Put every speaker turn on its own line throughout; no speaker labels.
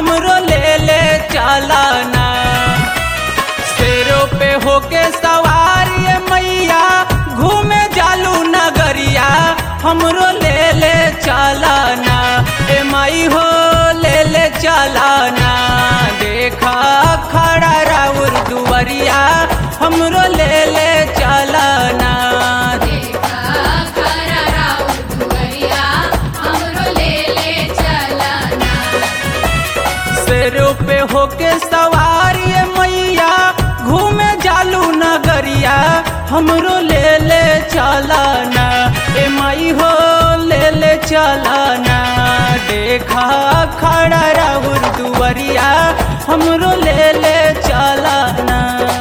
हमरो ले चलना। शेरों पे होके सवार ये मैया घूमे जालू नगरिया, हमरो ले चलना। ए माई हो ले चलना, देखा खड़ा राउर दुवरिया, हमरो ले चलना। शेरों पे होके सवार ये मैया घूमे जालू नगरिया, हमरो ले चलना। ए माई हो ले चलना, देखा खड़ा राउर दुवरिया, हमरो ले चलना।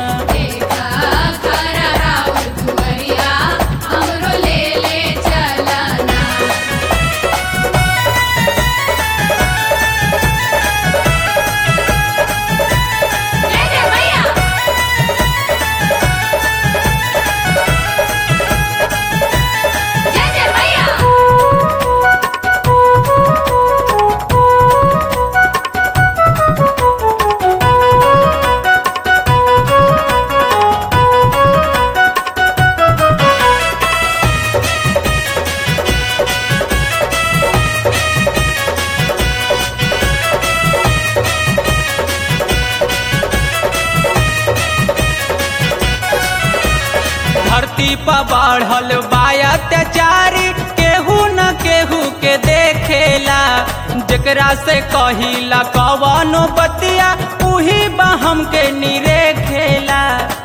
धरती पर बढ़ल बाया अत्याचारी, केहू न केहू के देखेला। जेकरा से कहिला कवनो बतिया, उही बा हमके निरेखेला।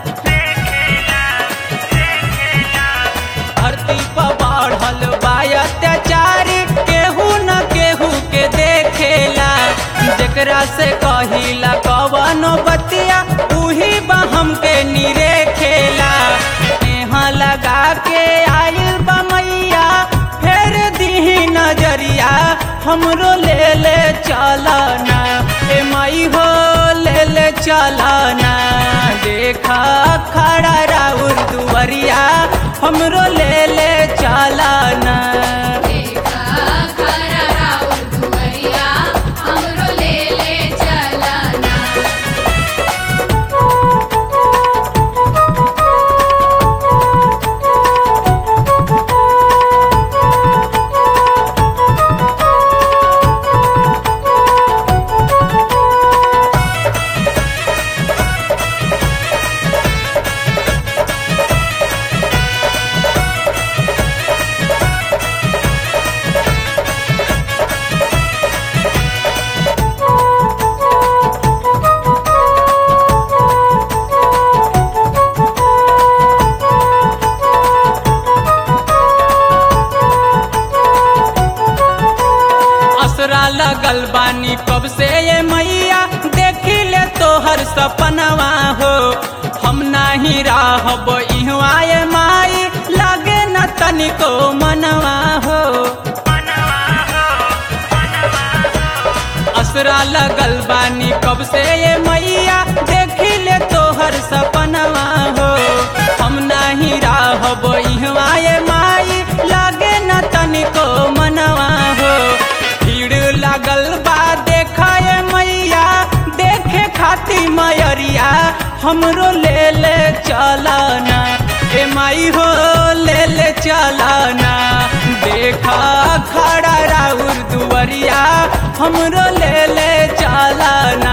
धरती पर बढ़ल बाया अत्याचारी, केहू न केहू के देखेला। जेकरा से कहिला कवनो बतिया, उही बा हमके निरेखेला। लगा के आइल बा मैया, फेर दीही नजरिया, हमरो ले चलना। ए माई हो ले चलना, देखा खड़ा राउर दुवरिया, हमरो ले चलना। लगल बानी कब से ये मैया, देखी ले तोहर सपनवा हो। हम नाही रहब इहवा ये माई, लागे न तनिको मनवा हो। असरा लगल बानी कब से ये मैया, देखी ले तोहर सपनवा हो। हम नाही रहब इहवा ये माई, लागे न तनिको मनवा हो। लागल बा देखा ये मैया, देखे खाती मयरिया, हमरो ले चलना। ए माई हो ले चलना, देखा खड़ा राउर दुवरिया, हमरो ले चलना।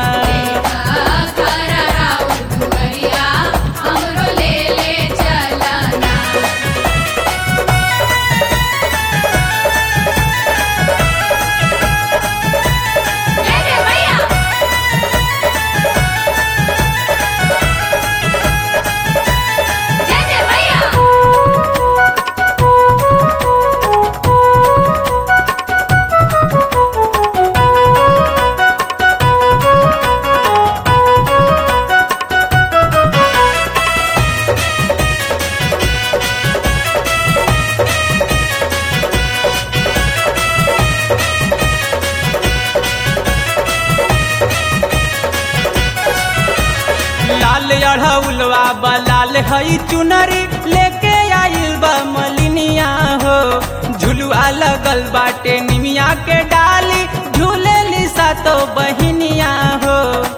लाल अढ़ौलवा बलाल हई चुनरी, लेके आइल बा मलिनिया हो। झुलुआ लगल बाटे निमिया के डाली, झूले ली सातो बहिनिया हो।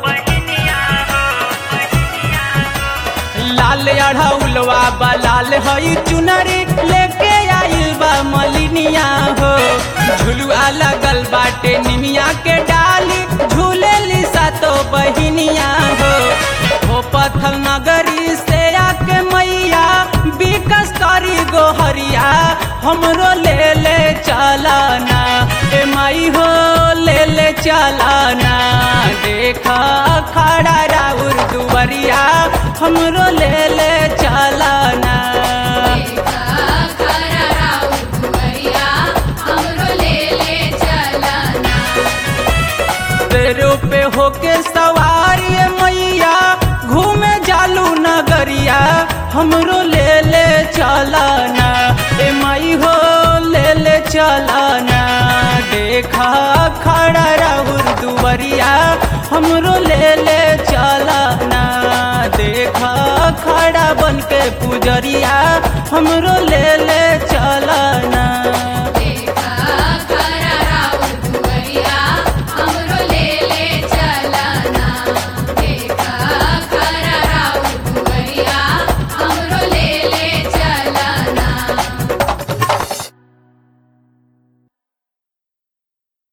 लाल अढ़ौलवा बा लाल हई चुनरी लेके आइल बा मलिनिया हो। झुलुआ लगल बाटे निमिया के डाली झूलेली सातो बहिनिया हो। हो पत्थल नगरी से आके मैया बिकस करी गोहरिया हमरो ले ले चलाना ए माई हो ले ले चलाना। देखा खड़ा राउर दुवरिया हमरो ले ले चलाना। पेरो पे होके सवारी मैया घूमे जालू नगरिया हमरो ले ले चलाना ए माई हो ले ले चलाना। देखा खड़ा राहुल दुवरिया हमरो ले ले चलाना। देखा खड़ा बन के पुजरिया हमरो ले ले